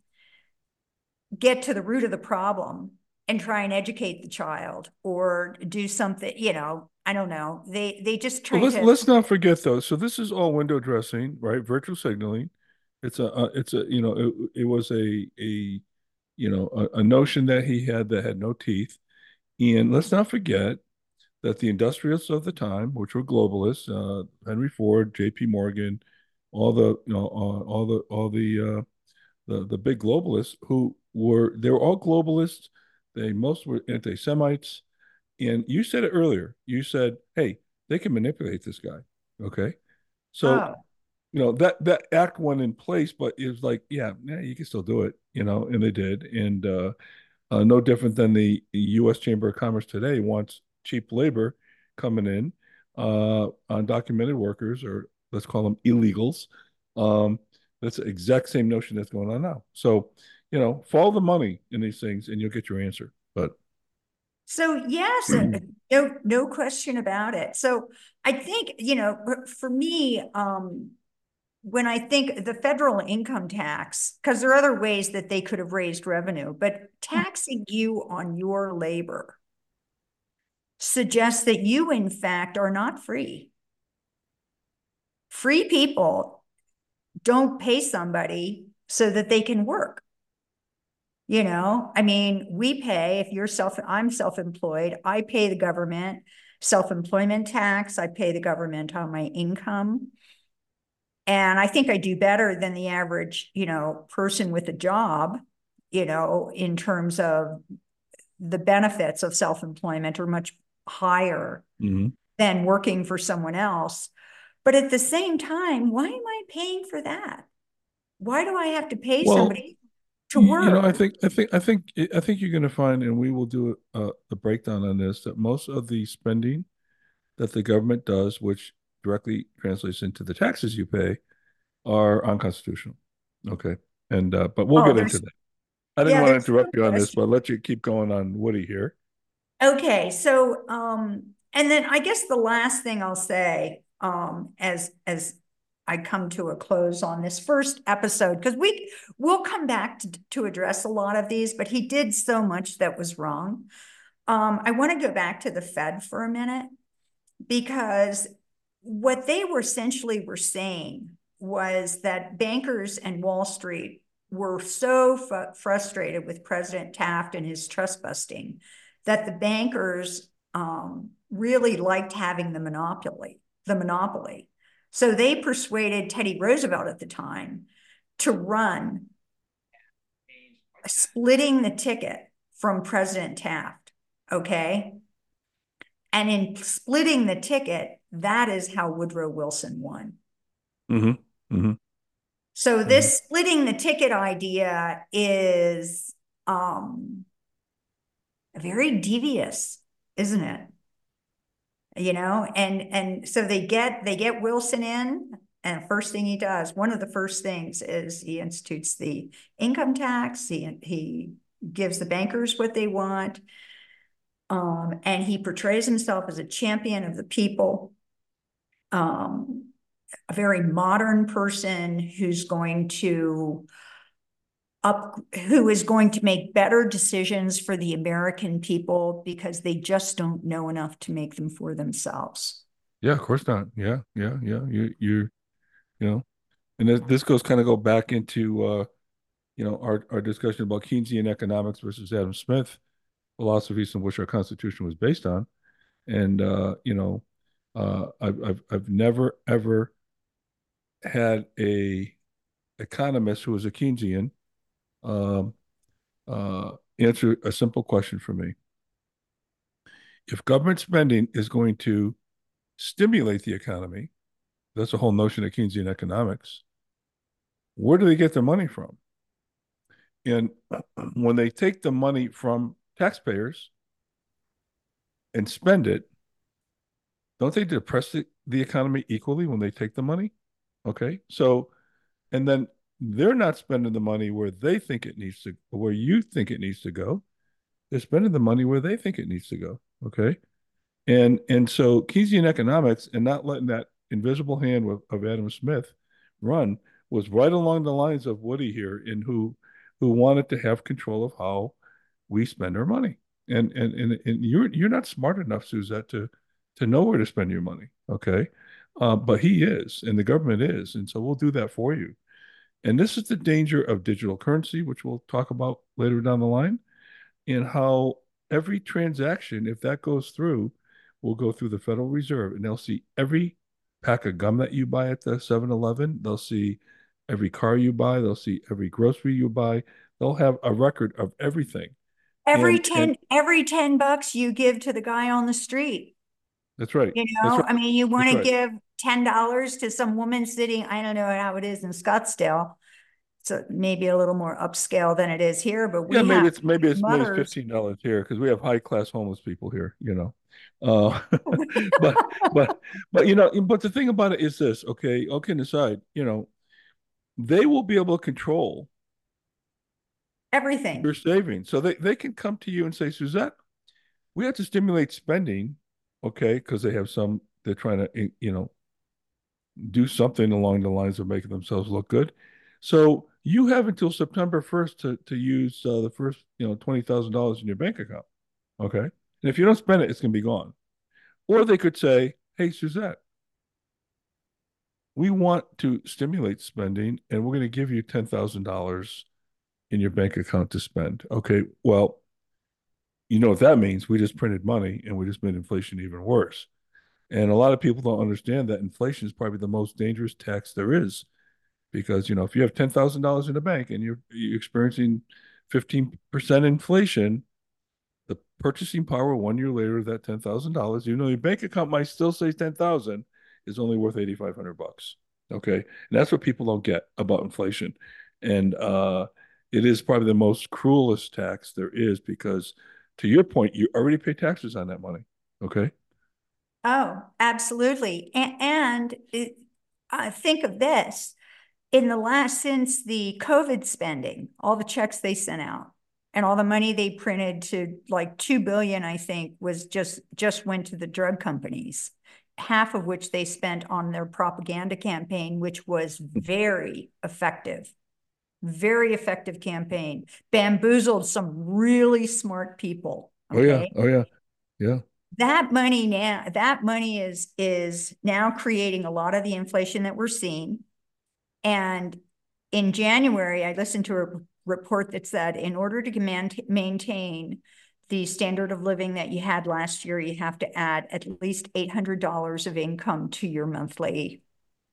Speaker 2: get to the root of the problem and try and educate the child or do something, you know, I don't know. They they just
Speaker 1: Well,
Speaker 2: tried
Speaker 1: let's
Speaker 2: to.
Speaker 1: let's not forget though. So this is all window dressing, right? Virtual signaling. It's a uh, it's a you know it, it was a a you know a, a notion that he had that had no teeth. And let's not forget that the industrialists of the time, which were globalists, uh, Henry Ford, J P. Morgan, all the you know all, all the all the uh, the the big globalists who were they were all globalists. They most were anti-Semites. And you said it earlier. You said, "Hey, they can manipulate this guy." Okay, so
Speaker 2: Oh,
Speaker 1: you know that that act went in place, but it was like, yeah, yeah, you can still do it, you know, and they did, and uh, uh, no different than the U S Chamber of Commerce today wants cheap labor coming in, uh, undocumented workers, or let's call them illegals. Um, that's the exact same notion that's going on now. So, you know, follow the money in these things, and you'll get your answer. But
Speaker 2: so yes, uh, no, no question about it. So I think, you know, for me, um, when I think the federal income tax, because there are other ways that they could have raised revenue, but taxing you on your labor suggests that you, in fact, are not free. Free people don't pay somebody so that they can work. You know, I mean, we pay, if you're self, I'm self-employed, I pay the government self-employment tax, I pay the government on my income. And I think I do better than the average, you know, person with a job, you know, in terms of the benefits of self-employment are much higher mm-hmm. than working for someone else. But at the same time, why am I paying for that? Why do I have to pay well, somebody to work?
Speaker 1: You know, I think, I think, I think, I think you're going to find, and we will do a, a breakdown on this, that most of the spending that the government does, which directly translates into the taxes you pay, are unconstitutional. Okay. And, uh, but we'll oh, get into that. I didn't yeah, want to interrupt you on this, but I'll let you keep going on Woody here.
Speaker 2: Okay. So, um, and then I guess the last thing I'll say, um, as, as I come to a close on this first episode, because we will come back to, to address a lot of these, but he did so much that was wrong. Um, I want to go back to the Fed for a minute, because what they were essentially were saying was that bankers and Wall Street were so fu- frustrated with President Taft and his trust busting that the bankers um, really liked having the monopoly, the monopoly. So they persuaded Teddy Roosevelt at the time to run, splitting the ticket from President Taft, okay? And in splitting the ticket, that is how Woodrow Wilson won.
Speaker 1: Mm-hmm. Mm-hmm.
Speaker 2: So this mm-hmm. splitting the ticket idea is um, very devious, isn't it? You know, and and so they get they get Wilson in, and first thing he does, one of the first things is he institutes the income tax. He he gives the bankers what they want, um, and he portrays himself as a champion of the people, um, a very modern person who's going to up who is going to make better decisions for the American people because they just don't know enough to make them for themselves.
Speaker 1: Yeah, of course not. Yeah, yeah, yeah. You, you, you know, and this, this goes kind of go back into, uh, you know, our our discussion about Keynesian economics versus Adam Smith philosophies in which our Constitution was based on, and uh, you know, uh, I've I've I've never ever had a economist who was a Keynesian um, uh, answer a simple question for me. If government spending is going to stimulate the economy, that's a whole notion of Keynesian economics, where do they get their money from? And when they take the money from taxpayers and spend it, don't they depress the, the economy equally when they take the money? Okay. So, and then they're not spending the money where they think it needs to, where you think it needs to go. They're spending the money where they think it needs to go. Okay. And and so Keynesian economics and not letting that invisible hand of, of Adam Smith run was right along the lines of Woody here, in who who wanted to have control of how we spend our money. And and and, and you're you're not smart enough, Suzette, to to know where to spend your money. Okay. Uh, but he is, and the government is. And so we'll do that for you. And this is the danger of digital currency, which we'll talk about later down the line, and how every transaction, if that goes through, will go through the Federal Reserve, and they'll see every pack of gum that you buy at the seven eleven. They'll see every car you buy. They'll see every grocery you buy. They'll have a record of everything.
Speaker 2: Every and, ten, and, every ten bucks you give to the guy on the street.
Speaker 1: That's right.
Speaker 2: You know,
Speaker 1: right.
Speaker 2: I mean, you want to right. give ten dollars to some woman sitting, I don't know how it is in Scottsdale. So maybe a little more upscale than it is here, but we
Speaker 1: yeah, maybe
Speaker 2: have
Speaker 1: it's maybe it's, maybe it's fifteen dollars here because we have high class homeless people here, you know. Uh, but but but you know, but the thing about it is this, okay, all kidding aside, you know, they will be able to control
Speaker 2: everything
Speaker 1: your savings. So they, they can come to you and say, Suzette, we have to stimulate spending, okay, because they have some, they're trying to, you know, do something along the lines of making themselves look good. So you have until September first to to use uh, the first, you know, twenty thousand dollars in your bank account. Okay. And if you don't spend it, it's going to be gone. Or they could say, hey, Suzette, we want to stimulate spending and we're going to give you ten thousand dollars in your bank account to spend. Okay. Well, you know what that means? We just printed money and we just made inflation even worse. And a lot of people don't understand that inflation is probably the most dangerous tax there is because, you know, if you have ten thousand dollars in the bank and you're, you're experiencing fifteen percent inflation, the purchasing power one year later of that ten thousand dollars, even though your bank account might still say ten thousand, is only worth eighty-five hundred bucks. Okay. And that's what people don't get about inflation. And uh, it is probably the most cruelest tax there is because, to your point, you already pay taxes on that money. Okay.
Speaker 2: Oh, absolutely. And, and it, uh, think of this. In the last, since the COVID spending, all the checks they sent out and all the money they printed to like two billion, I think, was just, just went to the drug companies, half of which they spent on their propaganda campaign, which was very effective, very effective campaign, bamboozled some really smart people.
Speaker 1: Oh yeah.
Speaker 2: Okay.
Speaker 1: Oh yeah. Yeah.
Speaker 2: That money now, that money is, is now creating a lot of the inflation that we're seeing. And in January, I listened to a report that said in order to maintain the standard of living that you had last year, you have to add at least eight hundred dollars of income to your monthly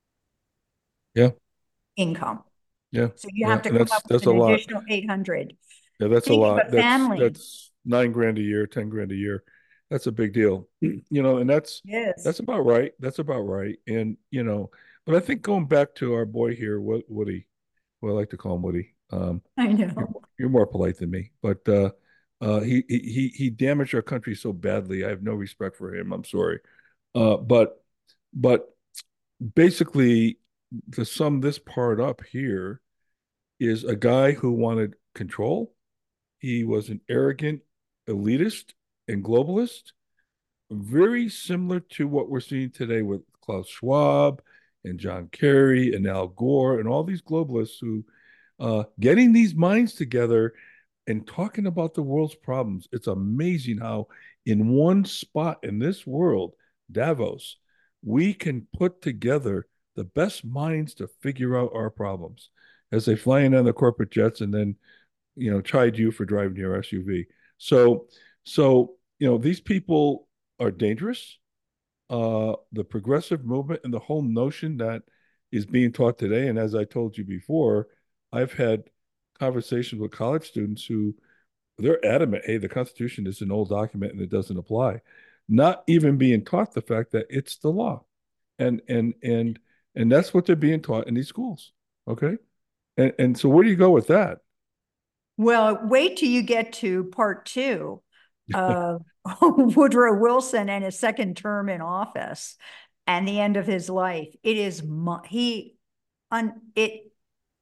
Speaker 1: Yeah.
Speaker 2: income.
Speaker 1: Yeah.
Speaker 2: So you
Speaker 1: Yeah.
Speaker 2: have to
Speaker 1: And
Speaker 2: come
Speaker 1: that's
Speaker 2: up with
Speaker 1: that's a
Speaker 2: an
Speaker 1: lot.
Speaker 2: additional eight hundred.
Speaker 1: Yeah, that's a
Speaker 2: Think of
Speaker 1: lot.
Speaker 2: a
Speaker 1: That's
Speaker 2: family.
Speaker 1: that's nine grand a year, ten grand a year. That's a big deal. You know, and that's
Speaker 2: Yes,
Speaker 1: that's about right. That's about right. And you know, but I think going back to our boy here, Wo- Woody, well, I like to call him Woody. Um,
Speaker 2: I
Speaker 1: you're,
Speaker 2: know.
Speaker 1: you're more polite than me, but uh, uh, he he he damaged our country so badly. I have no respect for him. I'm sorry. Uh, but but basically, to sum this part up here is a guy who wanted control. He was an arrogant elitist and globalist, very similar to what we're seeing today with Klaus Schwab and John Kerry and Al Gore and all these globalists who uh, getting these minds together and talking about the world's problems. It's amazing how in one spot in this world, Davos, we can put together the best minds to figure out our problems as they fly in on the corporate jets and then, you know, chide you for driving your S U V. So, so you know, these people are dangerous. Uh, the progressive movement and the whole notion that is being taught today, and as I told you before, I've had conversations with college students who they're adamant, hey, the Constitution is an old document and it doesn't apply. Not even being taught the fact that it's the law. And and and and that's what they're being taught in these schools. Okay. And and so where do you go with that?
Speaker 2: Well, wait till you get to part two of Woodrow Wilson and his second term in office and the end of his life. It is he on it.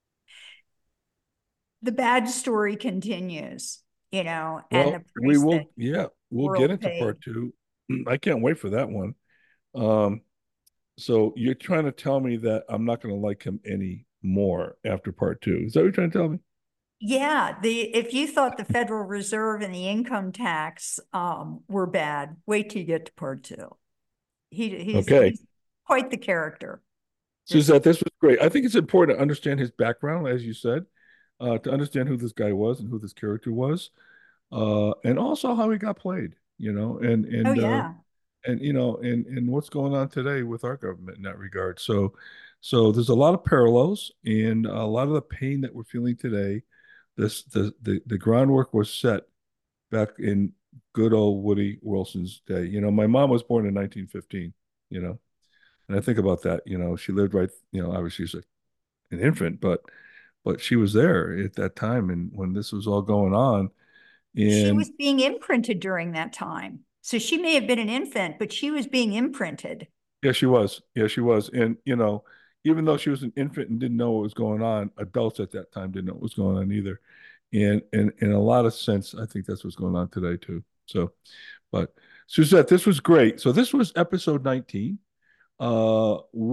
Speaker 2: The bad story continues, you know, and the
Speaker 1: Well, we
Speaker 2: price that
Speaker 1: will, yeah,
Speaker 2: the
Speaker 1: we'll get
Speaker 2: world
Speaker 1: into
Speaker 2: paid.
Speaker 1: part two. I can't wait for that one. Um, so you're trying to tell me that I'm not going to like him any more after part two. Is that what you're trying to tell me?
Speaker 2: Yeah, the if you thought the Federal Reserve and the income tax um, were bad, wait till you get to part two. He he's
Speaker 1: Okay.
Speaker 2: he's quite the character. This
Speaker 1: Suzette, this was great. I think it's important to understand his background, as you said, uh, to understand who this guy was and who this character was, uh, and also how he got played, you know, and
Speaker 2: oh
Speaker 1: and uh,
Speaker 2: yeah.
Speaker 1: and you know, and and what's going on today with our government in that regard. So, so there's a lot of parallels, and a lot of the pain that we're feeling today. This the the the groundwork was set back in good old Woody Wilson's day. You know, my mom was born in nineteen fifteen. You know, and I think about that. You know, she lived right. You know, obviously she's a, an infant, but but she was there at that time, and when this was all going on,
Speaker 2: She
Speaker 1: and
Speaker 2: was being imprinted during that time. So she may have been an infant, but she was being imprinted.
Speaker 1: yeah, she was. Yeah, she was. And, you know, even though she was an infant and didn't know what was going on, adults at that time didn't know what was going on either. And and in a lot of sense, I think that's what's going on today too. So, but Suzette, this was great. So this was episode nineteen. Uh, Wood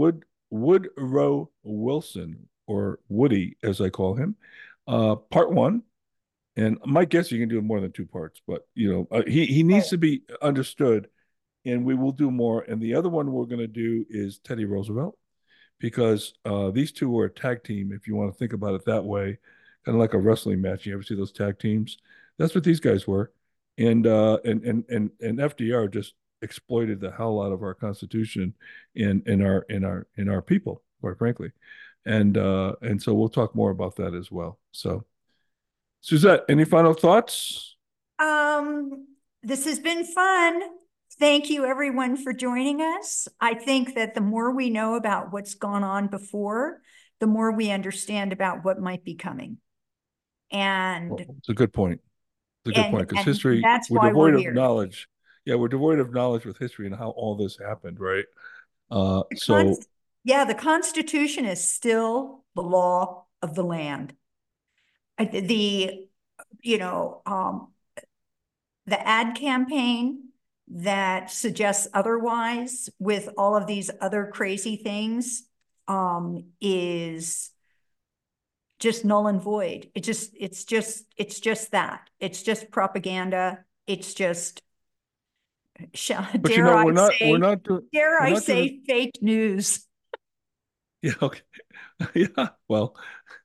Speaker 1: Woodrow Wilson, or Woody, as I call him. Uh, part one. And my guess you can do more than two parts, but you know, uh, he he needs to be understood, and we will do more. And the other one we're going to do is Teddy Roosevelt, because uh, these two were a tag team, if you want to think about it that way, kind of like a wrestling match. You ever see those tag teams? That's what these guys were, and uh, and and and and F D R just exploited the hell out of our Constitution and in our in our in our people, quite frankly, and uh, and so we'll talk more about that as well. So, Suzette, any final thoughts?
Speaker 2: Um, this has been fun. Thank you, everyone, for joining us. I think that the more we know about what's gone on before, the more we understand about what might be coming. And
Speaker 1: Well, it's a good point. It's a good
Speaker 2: and,
Speaker 1: point, because
Speaker 2: and
Speaker 1: history,
Speaker 2: that's
Speaker 1: we're
Speaker 2: why we're
Speaker 1: devoid of
Speaker 2: here.
Speaker 1: knowledge. Yeah, we're devoid of knowledge with history and how all this happened, right? Uh,
Speaker 2: The
Speaker 1: so
Speaker 2: Const- yeah, the Constitution is still the law of the land. I- The, you know, um, the ad campaign that suggests otherwise with all of these other crazy things um, is just null and void. It just, it's just, it's just that. It's just propaganda. It's just, shall,
Speaker 1: but you
Speaker 2: dare
Speaker 1: know,
Speaker 2: I
Speaker 1: we're not we're
Speaker 2: say,
Speaker 1: not doing
Speaker 2: dare
Speaker 1: we're
Speaker 2: I
Speaker 1: not doing
Speaker 2: say fake news.
Speaker 1: yeah, okay. Yeah, well,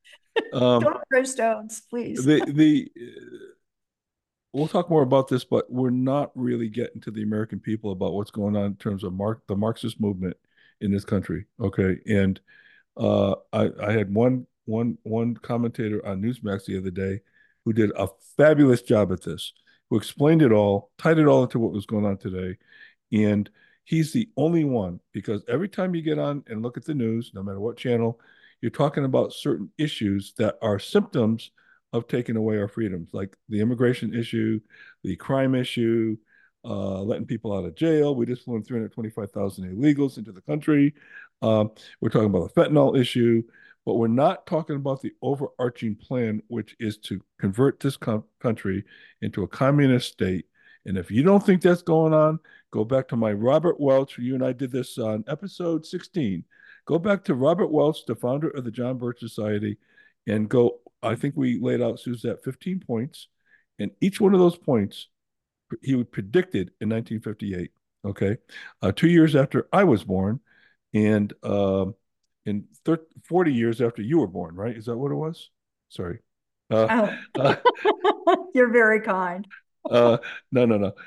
Speaker 1: um
Speaker 2: Don't throw stones, please.
Speaker 1: the the uh, we'll talk more about this, but we're not really getting to the American people about what's going on in terms of Mark the Marxist movement in this country. Okay. And uh I I had one one one commentator on Newsmax the other day who did a fabulous job at this, who explained it all, tied it all into what was going on today. And he's the only one, because every time you get on and look at the news, no matter what channel, you're talking about certain issues that are symptoms of taking away our freedoms, like the immigration issue, the crime issue, uh, letting people out of jail. We just flew in three hundred twenty-five thousand illegals into the country. Um, we're talking about the fentanyl issue, but we're not talking about the overarching plan, which is to convert this com- country into a communist state. And if you don't think that's going on, go back to my Robert Welch. You and I did this on episode sixteen. Go back to Robert Welch, the founder of the John Birch Society, and go. I think we laid out Suzette fifteen points, and each one of those points he predicted in nineteen fifty-eight. Okay, uh, two years after I was born, and um, in thirty, forty years after you were born. Right? Is that what it was? Sorry. Uh,
Speaker 2: Oh,
Speaker 1: uh,
Speaker 2: you're very kind.
Speaker 1: uh, no, no, no.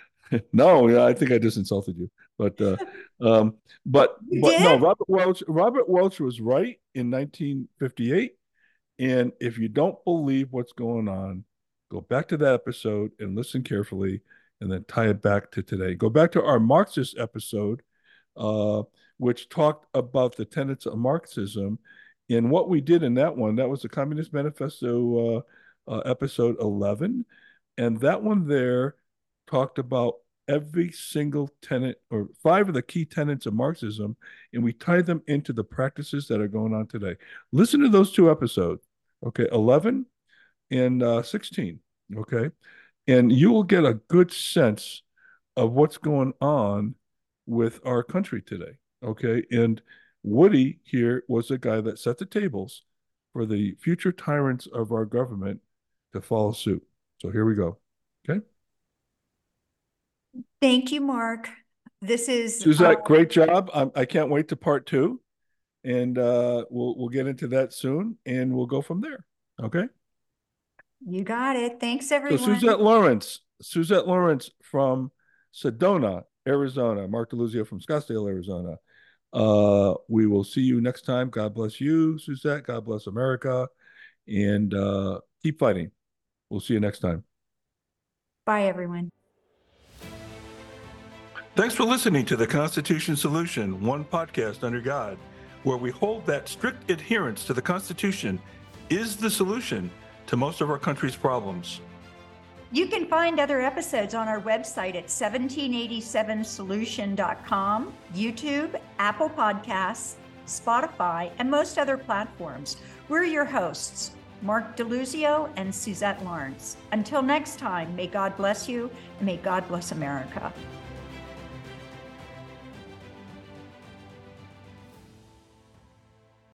Speaker 1: No, I think I just insulted you. But uh, um, but
Speaker 2: You
Speaker 1: but no,
Speaker 2: did?
Speaker 1: Robert Welch Robert Welch was right in nineteen fifty-eight. And if you don't believe what's going on, go back to that episode and listen carefully, and then tie it back to today. Go back to our Marxist episode, uh, which talked about the tenets of Marxism. And what we did in that one, that was the Communist Manifesto, uh, uh, episode eleven. And that one there talked about every single tenet, or five of the key tenets of Marxism, and we tied them into the practices that are going on today. Listen to those two episodes, okay, eleven and uh, sixteen, okay, and you will get a good sense of what's going on with our country today, okay. And Woody here was the guy that set the tables for the future tyrants of our government to follow suit. So here we go. Okay.
Speaker 2: Thank you, Mark. This is, uh,
Speaker 1: Suzette, great job. I, I can't wait to part two, and uh, we'll we'll get into that soon, and we'll go from there. Okay.
Speaker 2: you got it. Thanks,
Speaker 1: So
Speaker 2: everyone.
Speaker 1: Suzette Lawrence, Suzette Lawrence from Sedona, Arizona. Mark DeLuzio from Scottsdale, Arizona. Uh, we will see you next time. God bless you, Suzette. God bless America, and uh, keep fighting. We'll see you next time.
Speaker 2: Bye, everyone.
Speaker 1: Thanks for listening to the Constitution Solution, one podcast under God, where we hold that strict adherence to the Constitution is the solution to most of our country's problems.
Speaker 2: You can find other episodes on our website at seventeen eighty-seven solution dot com, YouTube, Apple Podcasts, Spotify, and most other platforms. We're your hosts, Mark DeLuzio and Suzette Lawrence. Until next time, may God bless you, and may God bless America.